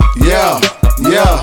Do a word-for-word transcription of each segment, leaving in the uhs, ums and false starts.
Yeah, yeah.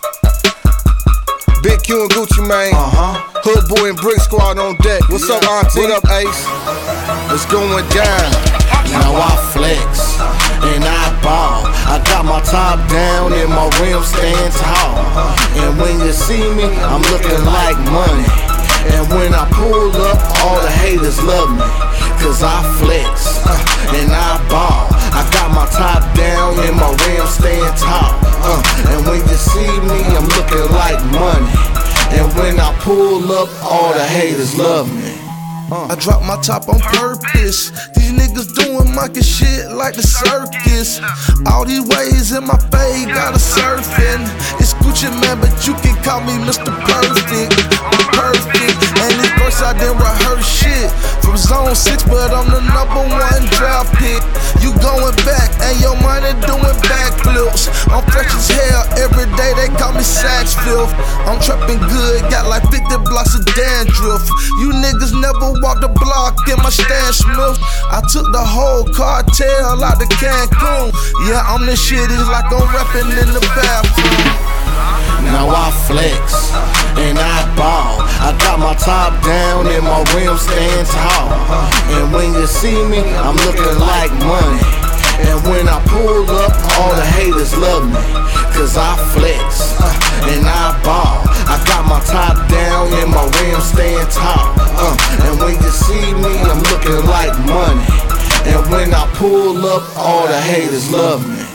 Big Q and Gucci Mane. Uh-huh. Hood Boy and Brick Squad on deck. What's yeah. up, Auntie? What up, Ace? It's going down. Now I flex and I ball. I got my top down and my rims stand tall. And when you see me, I'm looking like money. And when I pull up, all the haters love me. Cause I flex and I ball. I got my top down and my rims stand tall. uh, And when you see me, I'm looking like money. And when I pull up, all the haters love me. Uh. I drop my top on purpose. These niggas doing monkey shit like the circus. All these waves in my fade got a surfing. It's Gucci man, but you can call me Mister Perfect. I'm perfect, and this verse I didn't rehearse shit. From zone six, but I'm the number one draft pick. You going back, and your money doing backflips. I'm fresh as hell, every day they call me Sax Filth. I'm trapping good, got like fifty blocks of dandruff. You niggas never walk the block in my Stan Smith. I took the whole cartel out to Cancun. Yeah, I'm the shit, it's like I'm rapping in the bathroom. Now I flex and I ball. I got my top down and my rims stand tall. And when you see me, I'm looking like money. And when I pull up, all the haters love me. Cause I flex and I ball. I got my top down and my rims stand tall. uh, And when you see me, I'm looking like money. And when I pull up, all the haters love me.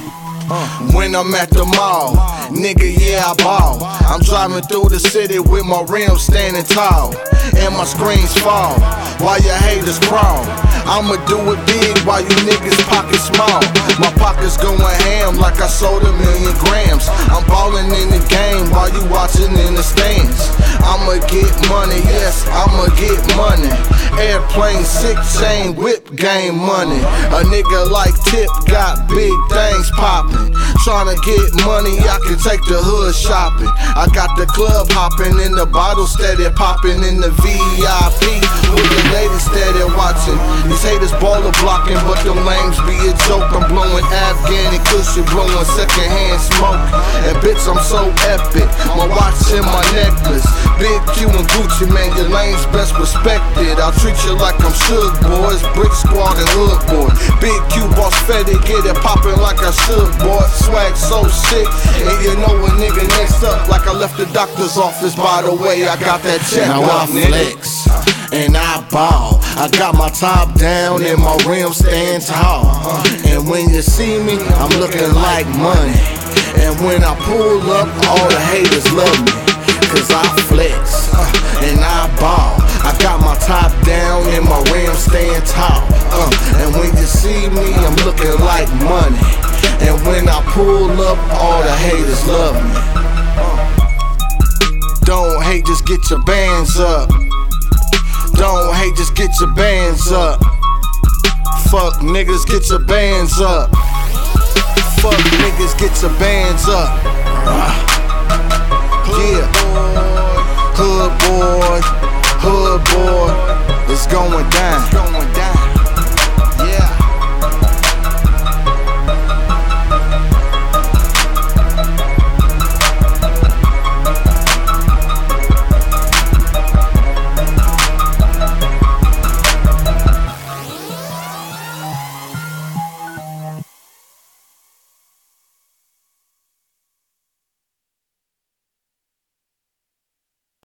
When I'm at the mall, nigga, yeah, I ball. I'm driving through the city with my rims standing tall. And my screens fall while your haters crawl. I'ma do it big while you niggas pockets small. My pockets going ham like I sold a million grams. I'm ballin' in the game while you watching in the stands. I'ma get money, yes, I'ma get money. Airplane, six chain, whip game money. A nigga like Tip got big things poppin'. Tryna get money, I can take the hood shopping. I got the club hopping and the bottle steady popping in the V I P with the ladies steady watching. These haters baller blocking, but them lames be a joke. I'm blowing Afghan and cushion, blowing secondhand smoke. And bitch, I'm so epic. My watch and my necklace. Big Q and Gucci, man, your lane's best respected. I'll treat you like I'm Suge Boys, Brick Squad and Hood Boy. Big Q boss Fetty, get it poppin' like I should, boy. Swag so sick, and you know a nigga next up like I left the doctor's office. By the way, I got that check. Now I flex and I ball. I got my top down and my rims stand tall. And when you see me, I'm looking like money. And when I pull up, all the haters love me. Cause I flex and I ball. I got my top down and my rims stand tall. uh, And when you see me, I'm looking like money. And when I pull up, all the haters love me. Don't hate, just get your bands up. Don't hate, just get your bands up. Fuck niggas, get your bands up. Fuck niggas, get your bands up. uh, Yeah. Hood boy, hood boy, it's going down.